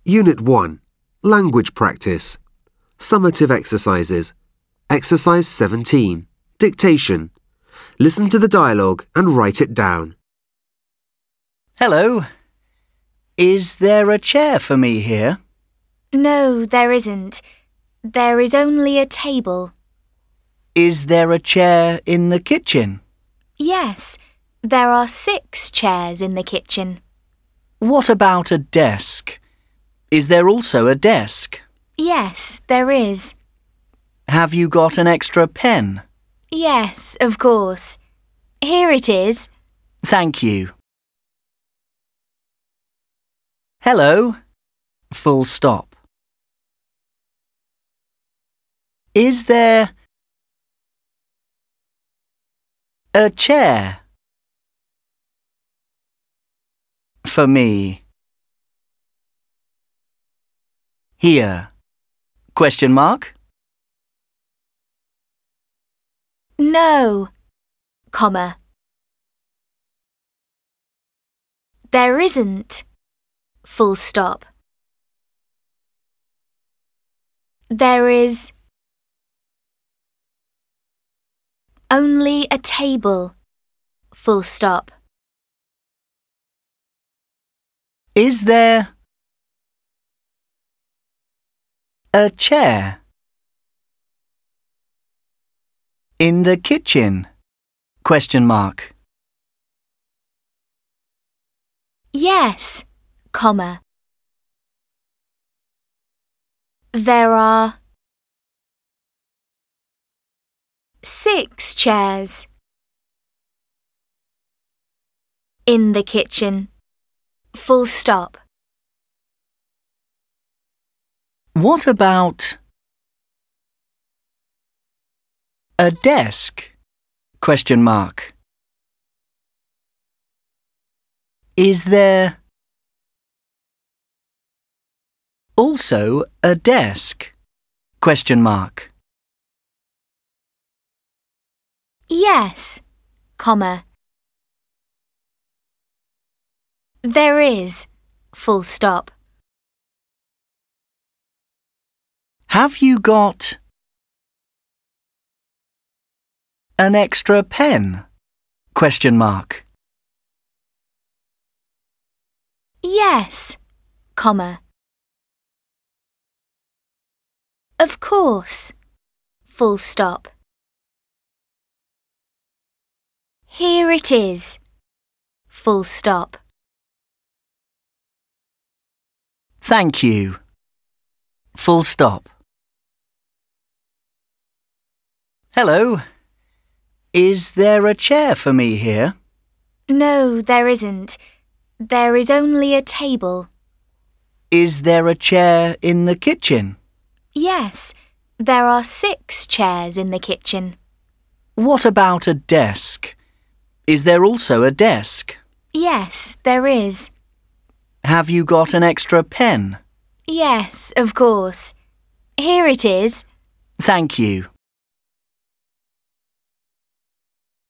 Unit 1. Language Practice. Summative exercises. Exercise 17. Dictation. Listen to the dialogue and write it down. Hello. Is there a chair for me here? No, there isn't. There is only a table. Is there a chair in the kitchen? Yes, there are 6 chairs in the kitchen. What about a desk? Is there also a desk? Yes, there is. Have you got an extra pen? Yes, of course. Here it is. Thank you. Hello. Full stop. Is there a chair for me here? Question mark? No, comma. There isn't. Full stop. There is only a table. Full stop. Is there a chair in the kitchen? Question mark. Yes, comma. There are 6 chairs in the kitchen. Full stop. What about a desk? Question mark. Is there also a desk? Question mark. Yes, comma. There is. Full stop. Have you got an extra pen? Question mark. Yes, comma. Of course. Full stop. Here it is. Full stop. Thank you. Full stop. Hello. Is there a chair for me here? No, there isn't. There is only a table. Is there a chair in the kitchen? Yes, there are 6 chairs in the kitchen. What about a desk? Is there also a desk? Yes, there is. Have you got an extra pen? Yes, of course. Here it is. Thank you.